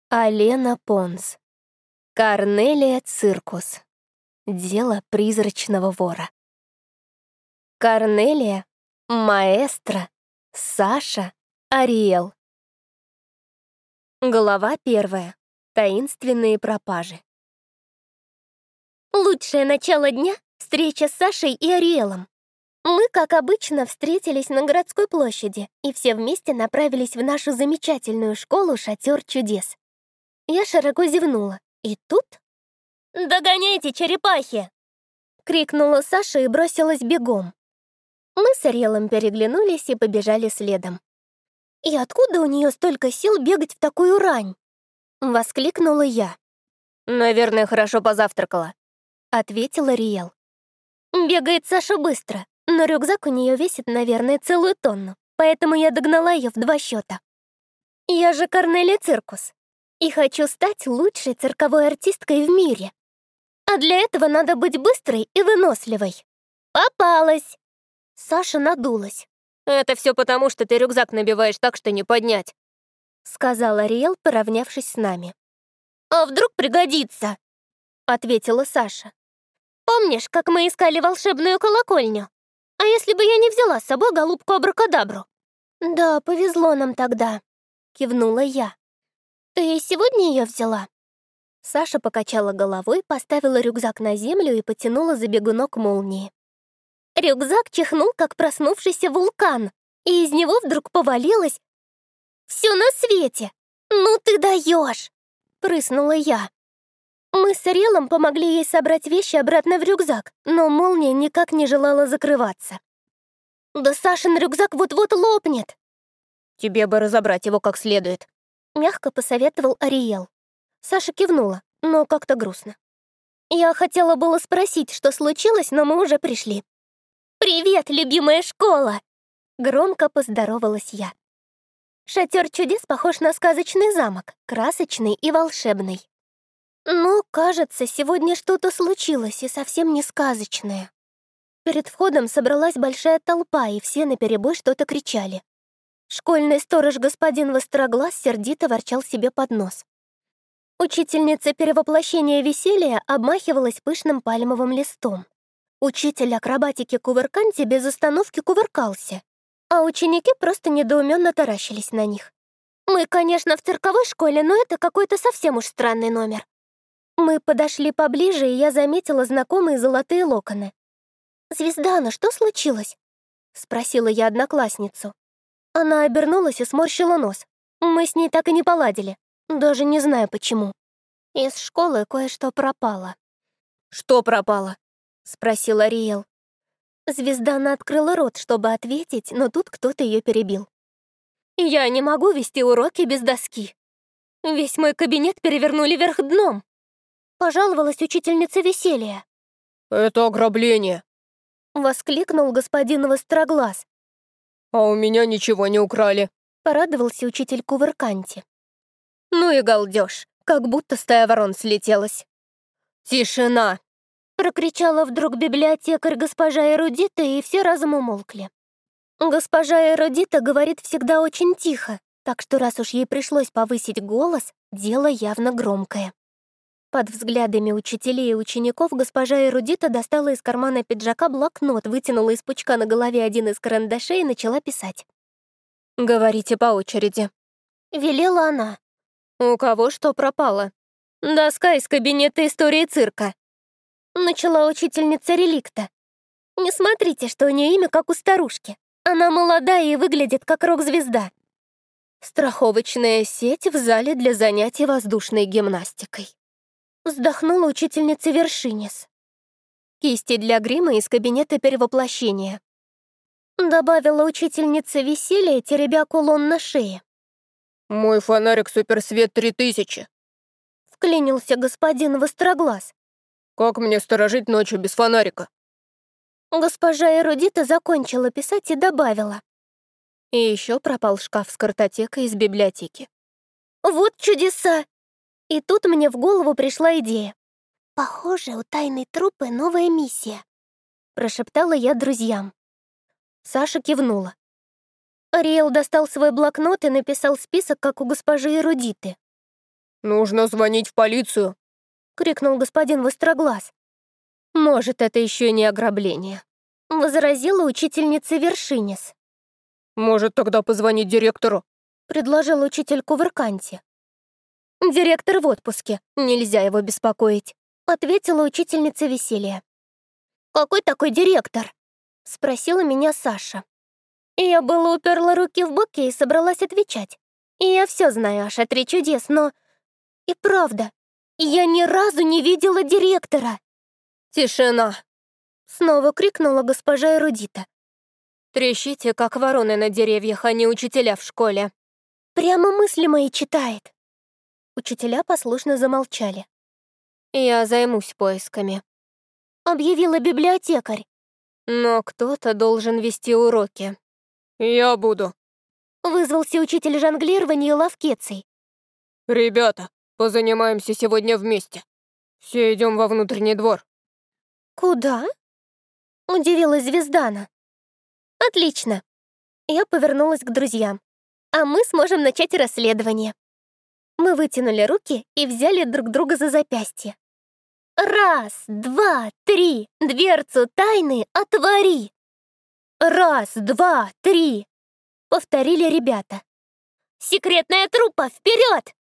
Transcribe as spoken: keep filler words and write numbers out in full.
Алена Понс. Корнелия Циркус. Дело призрачного вора. Корнелия, маэстро, Саша, Ариэл. Глава первая. Таинственные пропажи. Лучшее начало дня — встреча с Сашей и Ариэлом. Мы, как обычно, встретились на городской площади и все вместе направились в нашу замечательную школу «Шатер чудес». Я широко зевнула, и тут... «Догоняйте, черепахи!» — крикнула Саша и бросилась бегом. Мы с Ариэлом переглянулись и побежали следом. «И откуда у нее столько сил бегать в такую рань?» — воскликнула я. «Наверное, хорошо позавтракала», — ответила Ариэл. Бегает Саша быстро, но рюкзак у нее весит, наверное, целую тонну, поэтому я догнала ее в два счета. Я же Корнелия Циркус и хочу стать лучшей цирковой артисткой в мире. А для этого надо быть быстрой и выносливой. Попалась! Саша надулась. «Это все потому, что ты рюкзак набиваешь так, что не поднять», — сказала Ариэл, поравнявшись с нами. «А вдруг пригодится?» — ответила Саша. «Помнишь, как мы искали волшебную колокольню? А если бы я не взяла с собой голубку Абракадабру?» «Да, повезло нам тогда», — кивнула я. «Ты сегодня ее взяла?» Саша покачала головой, поставила рюкзак на землю и потянула за бегунок молнии. Рюкзак чихнул, как проснувшийся вулкан, и из него вдруг повалилось все на свете. «Ну ты даешь!» — прыснула я. Мы с Ариэлом помогли ей собрать вещи обратно в рюкзак, но молния никак не желала закрываться. «Да Сашин рюкзак вот-вот лопнет!» «Тебе бы разобрать его как следует», — мягко посоветовал Ариэл. Саша кивнула, но как-то грустно. Я хотела было спросить, что случилось, но мы уже пришли. «Привет, любимая школа!» — громко поздоровалась я. Шатер чудес похож на сказочный замок, красочный и волшебный. Но, кажется, сегодня что-то случилось и совсем не сказочное. Перед входом собралась большая толпа, и все наперебой что-то кричали. Школьный сторож господин Востроглаз сердито ворчал себе под нос. Учительница перевоплощения веселья обмахивалась пышным пальмовым листом. Учитель акробатики Кувырканти без остановки кувыркался, а ученики просто недоуменно таращились на них. Мы, конечно, в цирковой школе, но это какой-то совсем уж странный номер. Мы подошли поближе, и я заметила знакомые золотые локоны. «Звездана, что случилось?» — спросила я одноклассницу. Она обернулась и сморщила нос. Мы с ней так и не поладили. Даже не знаю, почему. Из школы кое-что пропало. «Что пропало?» — спросила Ариэл. Звездана открыла рот, чтобы ответить, но тут кто-то ее перебил. «Я не могу вести уроки без доски. Весь мой кабинет перевернули вверх дном», — пожаловалась учительница веселья. «Это ограбление!» — воскликнул господин Востроглаз. «А у меня ничего не украли!» — порадовался учитель Кувырканти. «Ну и галдеж, как будто стая ворон слетелась». «Тишина!» — прокричала вдруг библиотекарь госпожа Эрудита, и все разом умолкли. Госпожа Эрудита говорит всегда очень тихо, так что раз уж ей пришлось повысить голос, дело явно громкое. Под взглядами учителей и учеников госпожа Эрудита достала из кармана пиджака блокнот, вытянула из пучка на голове один из карандашей и начала писать. «Говорите по очереди», — велела она. «У кого что пропало?» «Доска из кабинета истории цирка», — начала учительница реликта. «Не смотрите, что у нее имя как у старушки. Она молодая и выглядит как рок-звезда». «Страховочная сеть в зале для занятий воздушной гимнастикой», — вздохнула учительница Вершинис. «Кисти для грима из кабинета перевоплощения», — добавила учительница веселья, теребя кулон на шее. «Мой фонарик суперсвет три тысячи», — вклинился господин Востроглаз. «Как мне сторожить ночью без фонарика?» Госпожа Эрудита закончила писать и добавила. И еще пропал шкаф с картотекой из библиотеки. «Вот чудеса!» И тут мне в голову пришла идея. «Похоже, у тайной труппы новая миссия», — прошептала я друзьям. Саша кивнула. Ариэл достал свой блокнот и написал список, как у госпожи Эрудиты. Нужно звонить в полицию!» — крикнул господин Востроглаз. «Может, это еще и не ограбление», — возразила учительница Вершинис. «Может, тогда позвонить директору?» — предложил учитель Кувырканти. «Директор в отпуске, нельзя его беспокоить», — ответила учительница Веселья. «Какой такой директор?» — спросила меня Саша. Я было уперла руки в боки и собралась отвечать. И я все знаю о шатре чудес, но... И правда, я ни разу не видела директора. «Тишина!» — снова крикнула госпожа Эрудита. «Трещите, как вороны на деревьях, а не учителя в школе». Прямо мысли мои читает. Учителя послушно замолчали. «Я займусь поисками», — объявила библиотекарь. «Но кто-то должен вести уроки». «Я буду», — вызвался учитель жонглирования Лавкеций. «Ребята, позанимаемся сегодня вместе. Все идем во внутренний двор». «Куда?» — удивилась Звездана. «Отлично». Я повернулась к друзьям. «А мы сможем начать расследование». Мы вытянули руки и взяли друг друга за запястье. «Раз, два, три, дверцу тайны отвори!» «Раз, два, три!» — повторили ребята. «Секретная труппа, вперед!»